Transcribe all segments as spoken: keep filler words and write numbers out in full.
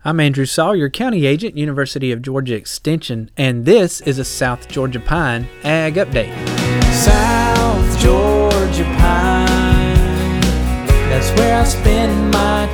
I'm Andrew Sawyer, County Agent, University of Georgia Extension, and this is a South Georgia Pine Ag Update. South Georgia Pine, that's where I spend my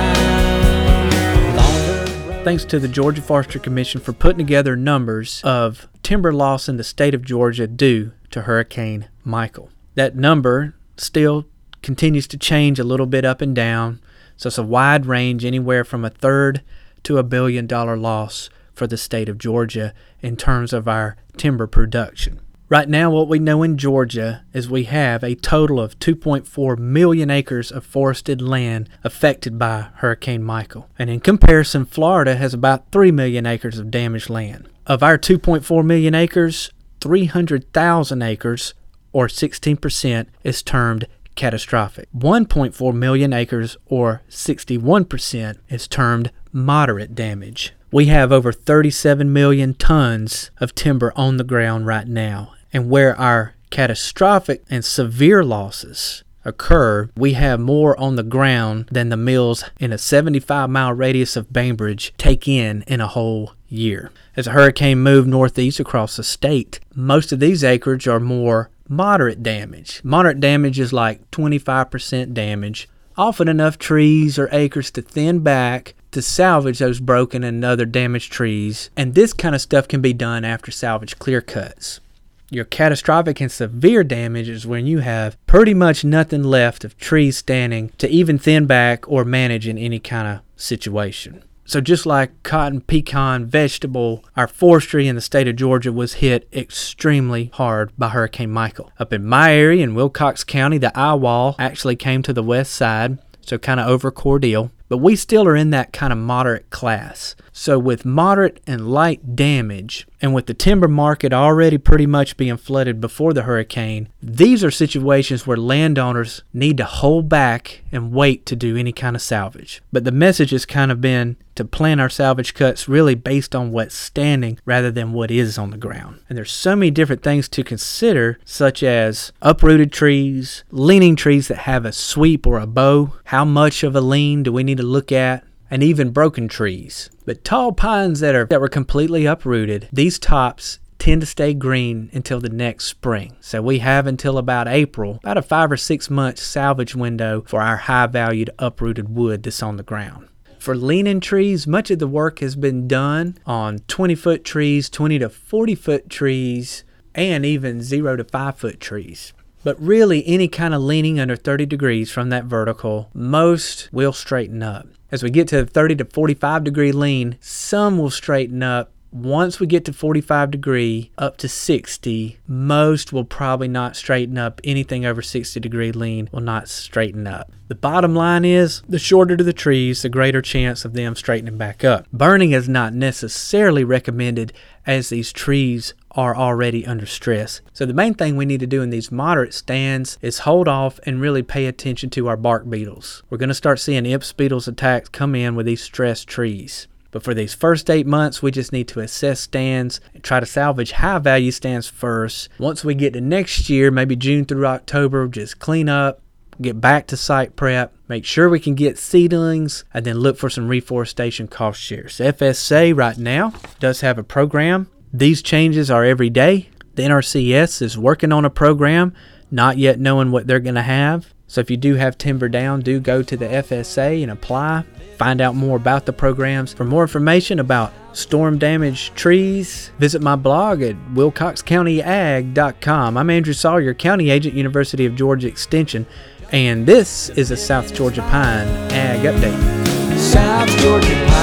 time. Longer... Thanks to the Georgia Forestry Commission for putting together numbers of timber loss in the state of Georgia due to Hurricane Michael. That number still continues to change a little bit up and down, so it's a wide range, anywhere from a third to a billion dollar loss for the state of Georgia in terms of our timber production. Right now, what we know in Georgia is we have a total of two point four million acres of forested land affected by Hurricane Michael. And in comparison, Florida has about three million acres of damaged land. Of our two point four million acres, three hundred thousand acres, or sixteen percent, is termed catastrophic. one point four million acres, or sixty-one percent, is termed moderate damage. We have over thirty-seven million tons of timber on the ground right now, and where our catastrophic and severe losses occur, we have more on the ground than the mills in a seventy-five mile radius of Bainbridge take in in a whole year. As a hurricane moved northeast across the state, most of these acreage are more moderate damage. Moderate damage is like twenty-five percent damage, often enough trees or acres to thin back to salvage those broken and other damaged trees, and this kind of stuff can be done after salvage clear cuts. Your catastrophic and severe damage is when you have pretty much nothing left of trees standing to even thin back or manage in any kind of situation. So just like cotton, pecan, vegetable, our forestry in the state of Georgia was hit extremely hard by Hurricane Michael. Up in my area in Wilcox County, the eye wall actually came to the west side, so kind of over Cordele. But we still are in that kind of moderate class. So with moderate and light damage, and with the timber market already pretty much being flooded before the hurricane, these are situations where landowners need to hold back and wait to do any kind of salvage. But the message has kind of been to plan our salvage cuts really based on what's standing rather than what is on the ground. And there's so many different things to consider, such as uprooted trees, leaning trees that have a sweep or a bow, how much of a lean do we need to look at, and even broken trees. But tall pines that are that were completely uprooted, these tops tend to stay green until the next spring. So we have until about April, about a five or six month salvage window for our high valued uprooted wood that's on the ground. For leaning trees, much of the work has been done on twenty foot trees, twenty to forty foot trees, and even zero to five foot trees. But really, any kind of leaning under thirty degrees from that vertical, most will straighten up. As we get to the thirty to forty-five degree lean, some will straighten up. Once we get to forty-five degree up to sixty, most will probably not straighten up. Anything over sixty degree lean will not straighten up. The bottom line is, the shorter to the trees, the greater chance of them straightening back up. Burning is not necessarily recommended as these trees are already under stress. So the main thing we need to do in these moderate stands is hold off and really pay attention to our bark beetles. We're going to start seeing imps beetles attacks come in with these stressed trees. But for these first eight months, we just need to assess stands and try to salvage high value stands first. Once we get to next year, maybe June through October, just clean up, get back to site prep, make sure we can get seedlings, and then look for some reforestation cost shares. F S A right now does have a program. These changes are every day. The N R C S is working on a program, not yet knowing what they're going to have. So if you do have timber down, do go to the F S A and apply. Find out more about the programs. For more information about storm damaged trees, visit my blog at wilcox county ag dot com. I'm Andrew Sawyer, County Agent, University of Georgia Extension, and this is a South Georgia Pine Ag Update. South Georgia Pine.